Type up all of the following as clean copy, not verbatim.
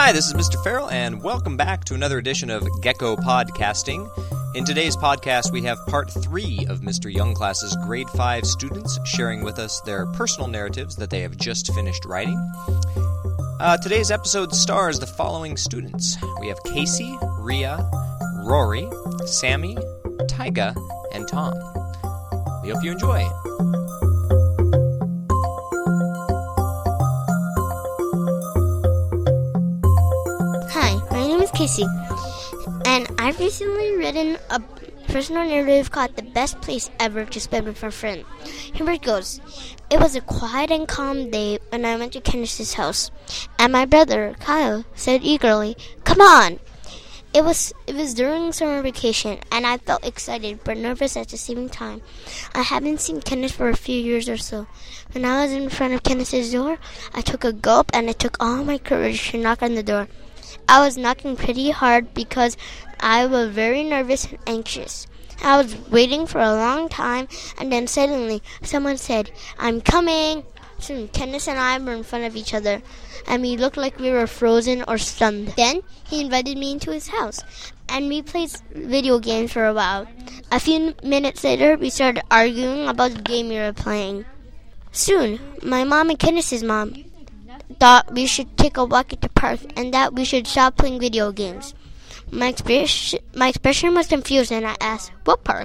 Hi, this is Mr. Farrell, and welcome back to another edition of Gecko Podcasting. In today's podcast, we have part 3 of Mr. Youngclass's grade 5 students sharing with us their personal narratives that they have just finished writing. Today's episode stars the following students. We have Casey, Ria, Rory, Sammy, Tyga, and Tom. We hope you enjoy. Casey, and I've recently written a personal narrative called The Best Place Ever to Spend with a Friend. Here it goes. It was a quiet and calm day when I went to Candace's house, and my brother, Kyle, said eagerly, "Come on!" It was during summer vacation, and I felt excited but nervous at the same time. I haven't seen Candace for a few years or so. When I was in front of Candace's door, I took a gulp, and it took all my courage to knock on the door. I was knocking pretty hard because I was very nervous and anxious. I was waiting for a long time, and then suddenly someone said, "I'm coming." Soon Candace and I were in front of each other, and we looked like we were frozen or stunned. Then he invited me into his house, and we played video games for a while. A few minutes later, we started arguing about the game we were playing. Soon, my mom and Candace's mom thought we should take a walk at the park and that we should stop playing video games. My expression was confused, and I asked, "What park?"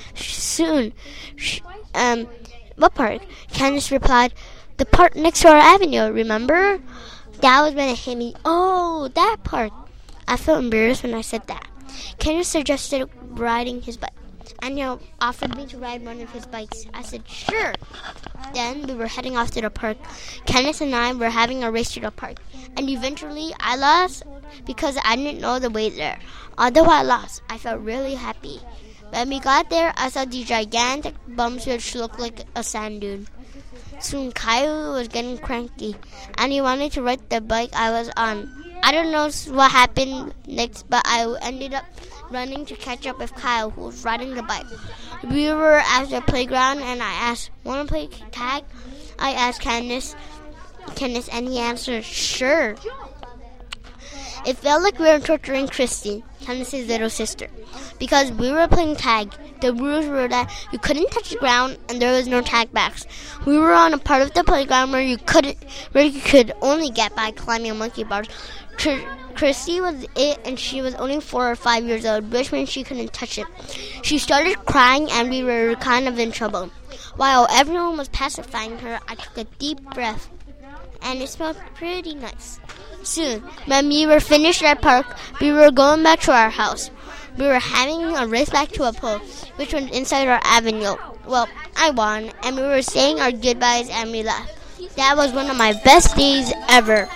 What park? Candace replied, "The park next to our avenue, remember?" That was when it hit me. Oh, that park. I felt embarrassed when I said that. Candace suggested riding his bike, and offered me to ride one of his bikes. I said, "Sure." Then we were heading off to the park. Candace and I were having a race to the park, and eventually I lost because I didn't know the way there. Although I lost, I felt really happy. When we got there, I saw these gigantic bumps which looked like a sand dune. Soon Kyle was getting cranky, and he wanted to ride the bike I was on. I don't know what happened next, but I ended up running to catch up with Kyle, who was riding the bike. We were at the playground, and I asked, "Want to play tag?" I asked Candace, and he answered, "Sure." It felt like we were torturing Christy, Candace's little sister, because we were playing tag. The rules were that you couldn't touch the ground, and there was no tag backs. We were on a part of the playground where you could only get by climbing monkey bars. Christy was it, and she was only 4 or 5 years old, which means she couldn't touch it. She started crying, and we were kind of in trouble. While everyone was pacifying her, I took a deep breath, and it smelled pretty nice. Soon, when we were finished at park, we were going back to our house. We were having a race back to a pole, which was inside our avenue. Well, I won, and we were saying our goodbyes, and we left. That was one of my best days ever.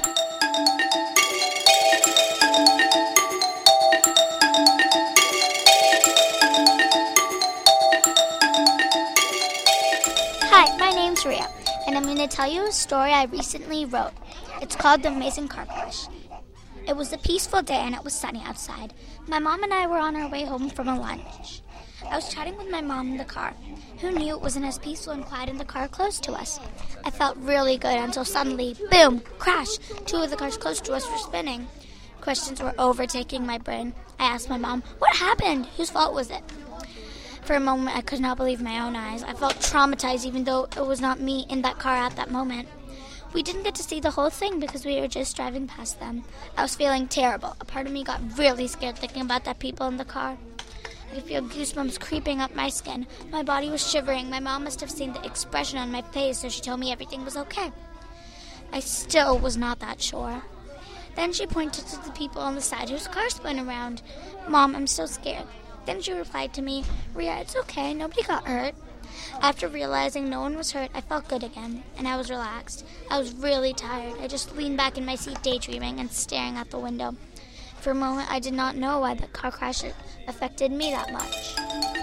Hi, my name's Ria, and I'm going to tell you a story I recently wrote. It's called The Amazing Car Crash. It was a peaceful day, and it was sunny outside. My mom and I were on our way home from a lunch. I was chatting with my mom in the car. Who knew it wasn't as peaceful and quiet in the car close to us? I felt really good until suddenly, boom, crash! 2 of the cars close to us were spinning. Questions were overtaking my brain. I asked my mom, "What happened? Whose fault was it?" For a moment, I could not believe my own eyes. I felt traumatized, even though it was not me in that car at that moment. We didn't get to see the whole thing because we were just driving past them. I was feeling terrible. A part of me got really scared thinking about the people in the car. I could feel goosebumps creeping up my skin. My body was shivering. My mom must have seen the expression on my face, so she told me everything was okay. I still was not that sure. Then she pointed to the people on the side whose car spun around. "Mom, I'm so scared." Then she replied to me, "Ria, it's okay. Nobody got hurt." After realizing no one was hurt, I felt good again, and I was relaxed. I was really tired. I just leaned back in my seat daydreaming and staring out the window. For a moment, I did not know why the car crash affected me that much.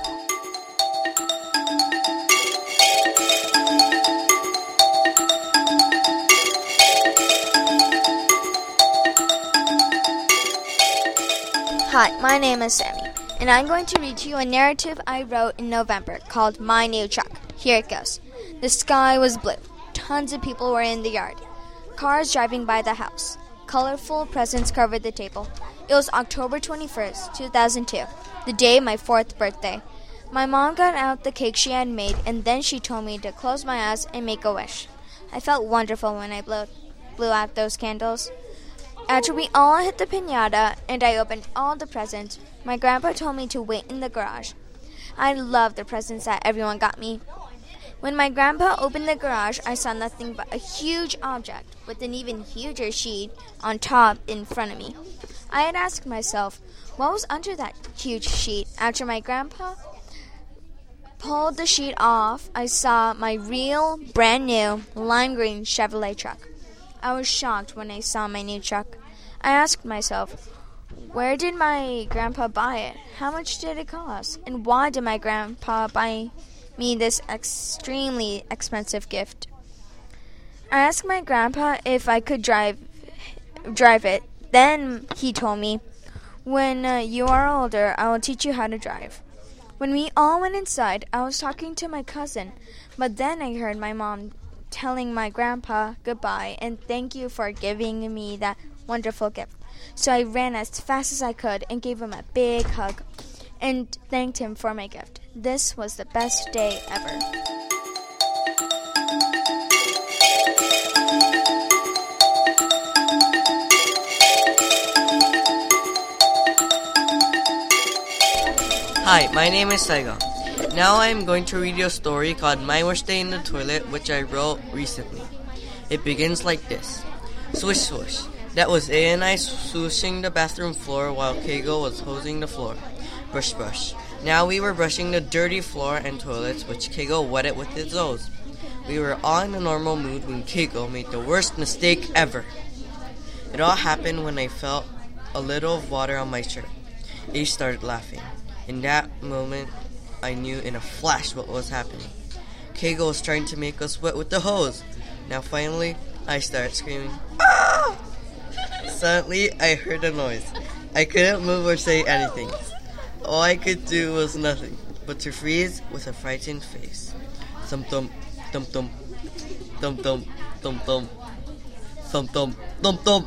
Hi, my name is Sammy, and I'm going to read to you a narrative I wrote in November called My New Truck. Here it goes. The sky was blue. Tons of people were in the yard. Cars driving by the house. colorful presents covered the table. It was October 21st, 2002, the day of my 4th birthday. My mom got out the cake she had made, and then she told me to close my eyes and make a wish. I felt wonderful when I blew out those candles. After we all hit the piñata and I opened all the presents, my grandpa told me to wait in the garage. I loved the presents that everyone got me. When my grandpa opened the garage, I saw nothing but a huge object with an even huger sheet on top in front of me. I had asked myself, what was under that huge sheet? After my grandpa pulled the sheet off, I saw my real, brand new, lime green Chevrolet truck. I was shocked when I saw my new truck. I asked myself, where did my grandpa buy it? How much did it cost? And why did my grandpa buy me this extremely expensive gift? I asked my grandpa if I could drive it. Then he told me, when you are older, I will teach you how to drive. When we all went inside, I was talking to my cousin, but then I heard my mom telling my grandpa goodbye and thank you for giving me that wonderful gift. So I ran as fast as I could and gave him a big hug and thanked him for my gift. This was the best day ever. Hi, my name is Saigon. Now I am going to read you a story called My Worst Day in the Toilet, which I wrote recently. It begins like this. Swish swish. That was A and I swooshing the bathroom floor while Keigo was hosing the floor. Brush brush. Now we were brushing the dirty floor and toilets, which Keigo wetted with his nose. We were all in a normal mood when Keigo made the worst mistake ever. It all happened when I felt a little of water on my shirt. He started laughing. In that moment, I knew in a flash what was happening. Keigo was trying to make us wet with the hose. Now finally, I started screaming, "Ah!" Suddenly, I heard a noise. I couldn't move or say anything. All I could do was nothing but to freeze with a frightened face. Thump thump, thump thump, thump thump, thump thump, thump thump, thump thump.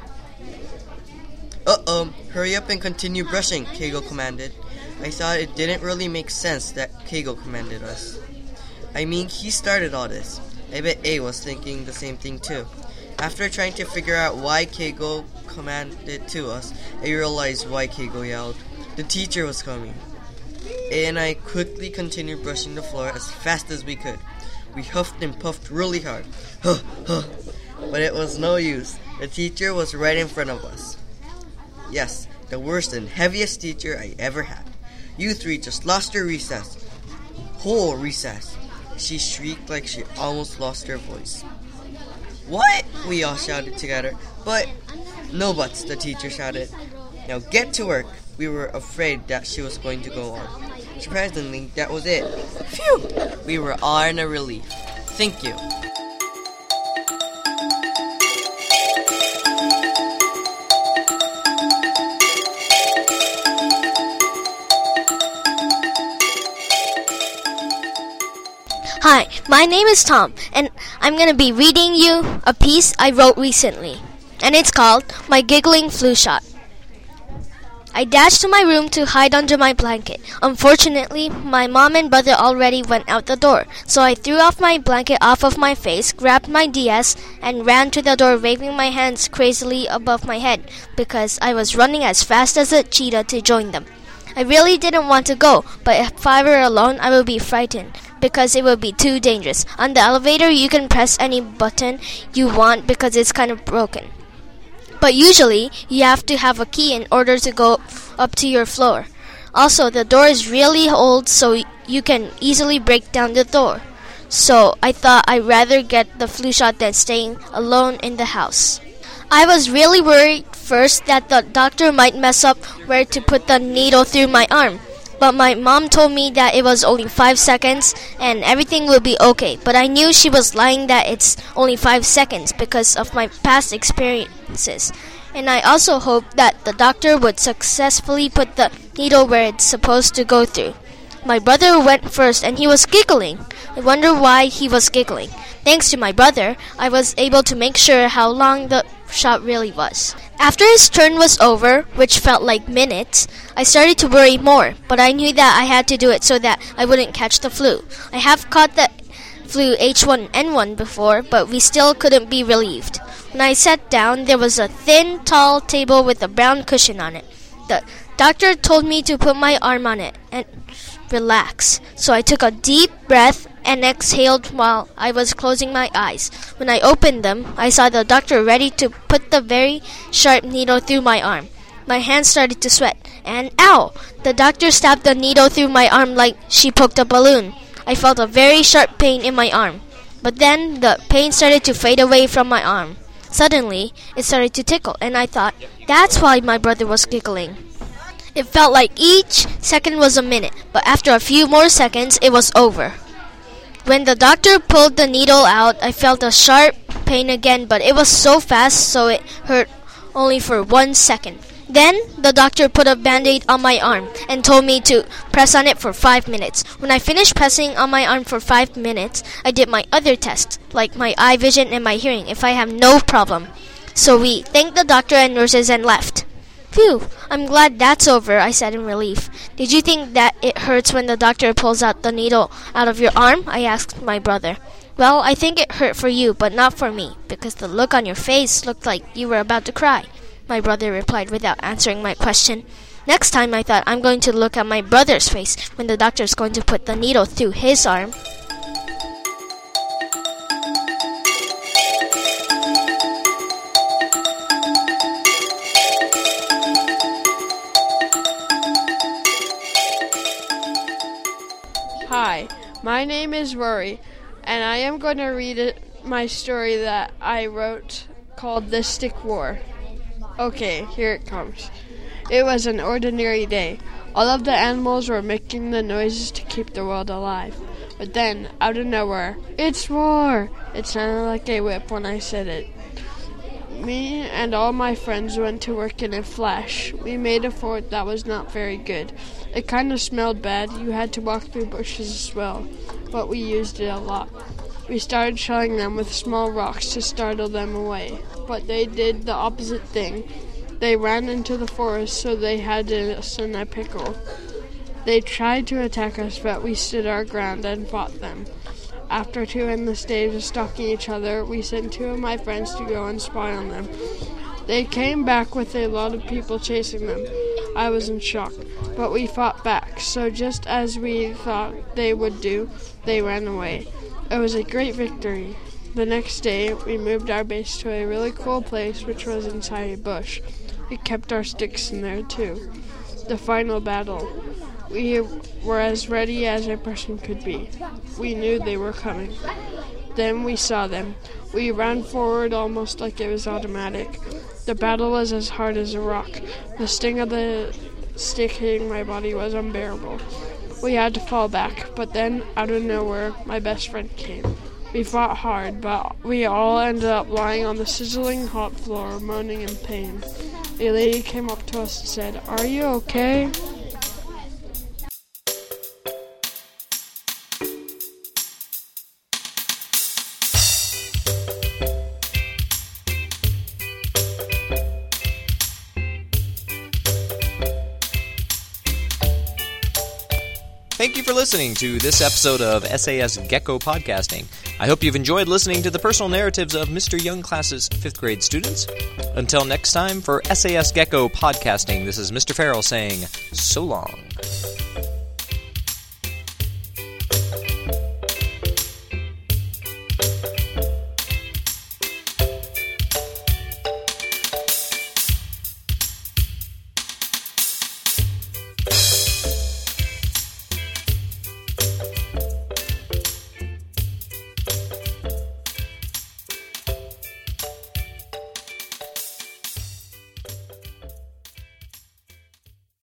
Hurry up and continue brushing, Keigo commanded. I thought it didn't really make sense that Keigo commanded us. I mean, he started all this. I bet A was thinking the same thing too. After trying to figure out why Keigo commanded to us, I realized why Keigo yelled. The teacher was coming. A and I quickly continued brushing the floor as fast as we could. We huffed and puffed really hard. Huh, huh. But it was no use. The teacher was right in front of us. Yes, the worst and heaviest teacher I ever had. You three just lost your recess. Whole recess. She shrieked like she almost lost her voice. What? We all shouted together. But, no buts, the teacher shouted. Now get to work. We were afraid that she was going to go on. Surprisingly, that was it. Phew! We were all in a relief. Thank you. Hi, my name is Tom, and I'm going to be reading you a piece I wrote recently, and it's called My Giggling Flu Shot. I dashed to my room to hide under my blanket. Unfortunately, my mom and brother already went out the door, so I threw off my blanket off of my face, grabbed my DS, and ran to the door waving my hands crazily above my head because I was running as fast as a cheetah to join them. I really didn't want to go, but if I were alone, I would be frightened because it would be too dangerous. On the elevator, you can press any button you want because it's kind of broken. But usually, you have to have a key in order to go up to your floor. Also, the door is really old, so you can easily break down the door. So, I thought I'd rather get the flu shot than staying alone in the house. I was really worried first that the doctor might mess up where to put the needle through my arm. But my mom told me that it was only 5 seconds and everything will be okay. But I knew she was lying that it's only 5 seconds because of my past experiences. And I also hoped that the doctor would successfully put the needle where it's supposed to go through. My brother went first and he was giggling. I wonder why he was giggling. Thanks to my brother, I was able to make sure how long the shot really was. After his turn was over, which felt like minutes, I started to worry more, but I knew that I had to do it so that I wouldn't catch the flu. I have caught the flu H1N1 before, but we still couldn't be relieved. When I sat down, there was a thin, tall table with a brown cushion on it. The doctor told me to put my arm on it and relax. So I took a deep breath and exhaled while I was closing my eyes. When I opened them, I saw the doctor ready to put the very sharp needle through my arm. My hand started to sweat, and ow! The doctor stabbed the needle through my arm like she poked a balloon. I felt a very sharp pain in my arm, but then the pain started to fade away from my arm. Suddenly, it started to tickle, and I thought, that's why my brother was giggling. It felt like each second was a minute, but after a few more seconds, it was over. When the doctor pulled the needle out, I felt a sharp pain again, but it was so fast, so it hurt only for 1 second. Then, the doctor put a band-aid on my arm and told me to press on it for 5 minutes. When I finished pressing on my arm for 5 minutes, I did my other tests, like my eye vision and my hearing, if I have no problem. So we thanked the doctor and nurses and left. Phew, I'm glad that's over, I said in relief. Did you think that it hurts when the doctor pulls out the needle out of your arm? I asked my brother. Well, I think it hurt for you, but not for me, because the look on your face looked like you were about to cry. My brother replied without answering my question. Next time I thought I'm going to look at my brother's face when the doctor's going to put the needle through his arm. Hi, my name is Rory, and I am going to read my story that I wrote called The Stick War. Okay, here it comes. It was an ordinary day. All of the animals were making the noises to keep the world alive. But then, out of nowhere, it's war! It sounded like a whip when I said it. Me and all my friends went to work in a flash. We made a fort that was not very good. It kind of smelled bad. You had to walk through bushes as well, but we used it a lot. We started shelling them with small rocks to startle them away, but they did the opposite thing. They ran into the forest, so they had us in a pickle. They tried to attack us, but we stood our ground and fought them. After 2 endless days of stalking each other, we sent 2 of my friends to go and spy on them. They came back with a lot of people chasing them. I was in shock, but we fought back, so just as we thought they would do, they ran away. It was a great victory. The next day, we moved our base to a really cool place, which was inside a bush. We kept our sticks in there, too. The final battle. We were as ready as a person could be. We knew they were coming. Then we saw them. We ran forward almost like it was automatic. The battle was as hard as a rock. The sting of the stick hitting my body was unbearable. We had to fall back, but then, out of nowhere, my best friend came. We fought hard, but we all ended up lying on the sizzling hot floor, moaning in pain. A lady came up to us and said, "Are you okay?" Thank you for listening to this episode of SAS Gecko Podcasting. I hope you've enjoyed listening to the personal narratives of Mr. Young Class's 5th grade students. Until next time, for SAS Gecko Podcasting, this is Mr. Farrell saying, so long.